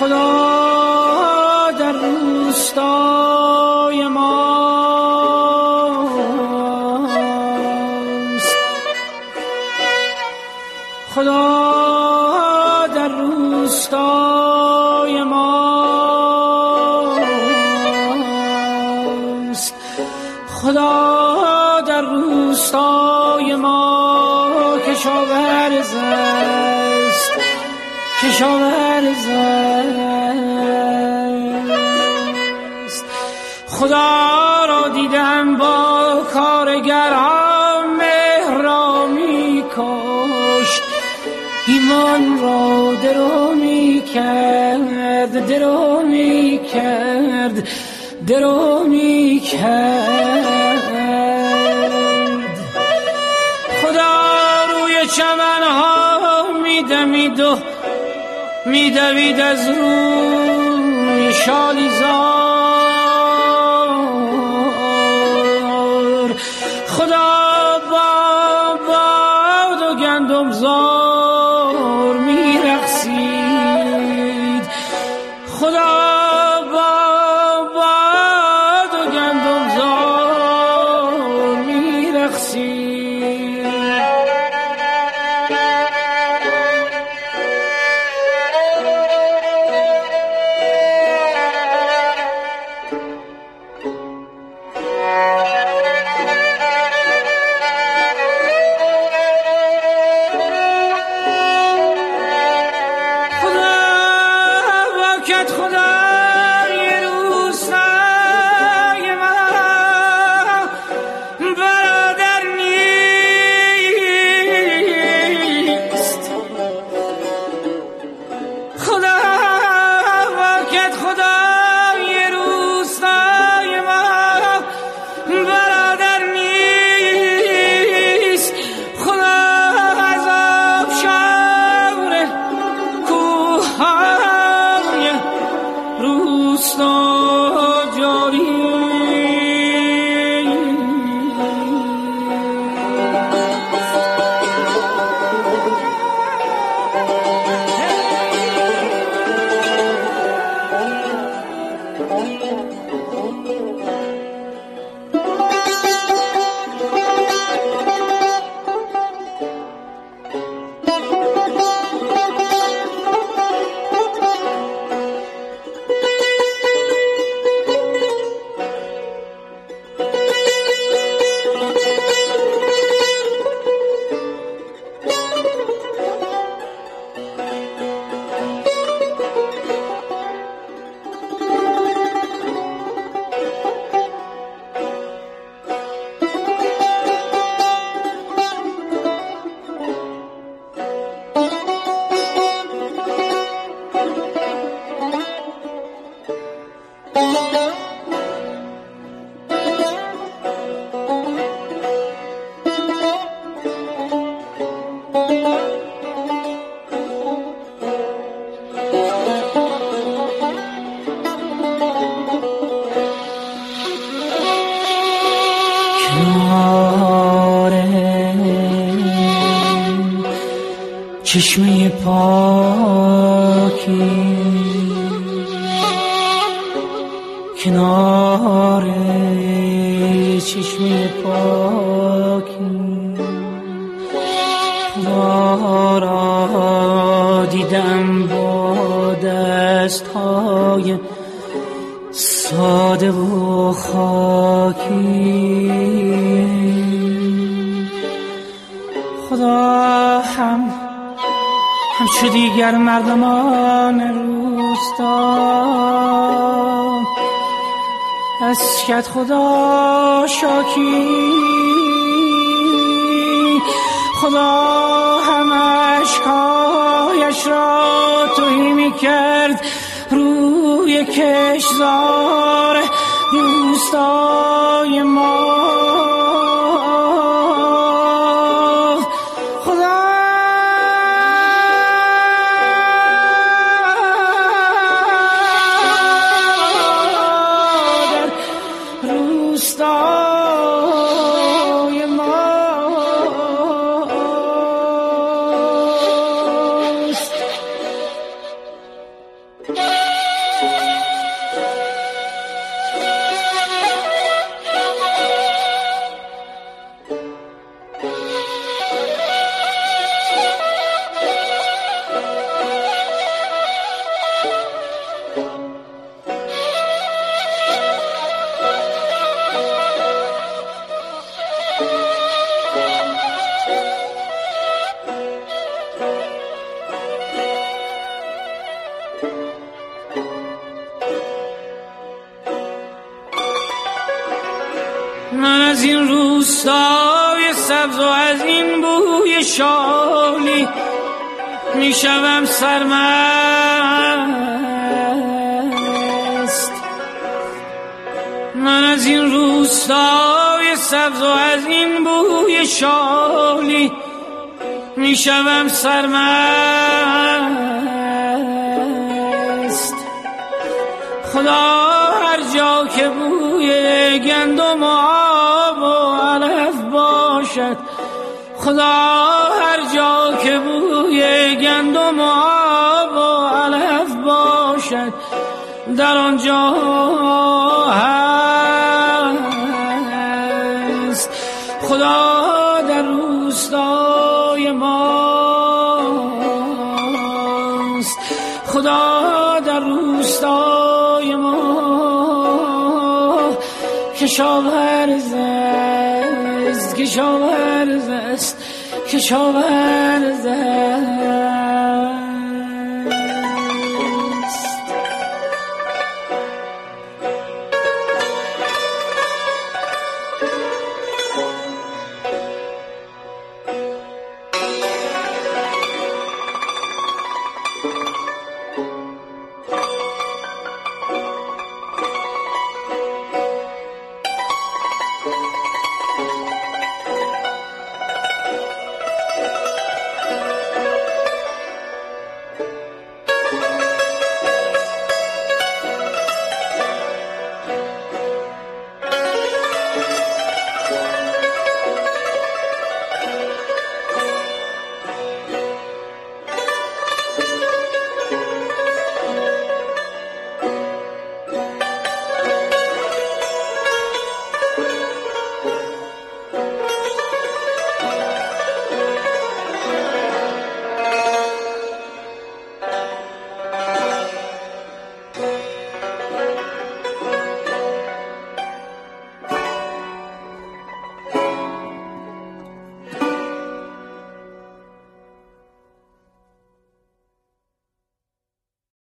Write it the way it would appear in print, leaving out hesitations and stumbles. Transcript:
خدا در روستای ماست، خدا در روستای ماست، خدا در روستای ما کشاورز است، کشاورز است. خدا را دیدم با کارگران مهر را می کشت، ایمان را درو می کرد، درو می کرد، درو می کرد. خدا روی چمنها می دمید و می دوید از روی شالیزار. خدا با باد و گندمزار می رقصید، خدا با باد و گندمزار می رقصید. چشمه پاکی کنار چشمه پاکی خدا را دیدم با دستهای ساده و خاکی. خدا همچو دیگر مردمان روستا از کت خدا شاکی. خدا هم اشکایش را تهی می کرد روی کشزار روستای ما. Yeah. سبز و از این بوی شالی میشوم سرمست. من از این روستای سبز و از این بوی شالی میشوم سرمست. خدا هر جا که بوی گندم و آب و علف باشد، خدا هر جا که بوی گندم و آب و علف باشد، در آنجا هست. خدا در روستای ماست، خدا در روستای ما. کشاورز است، کشاورز است، کشاورز است.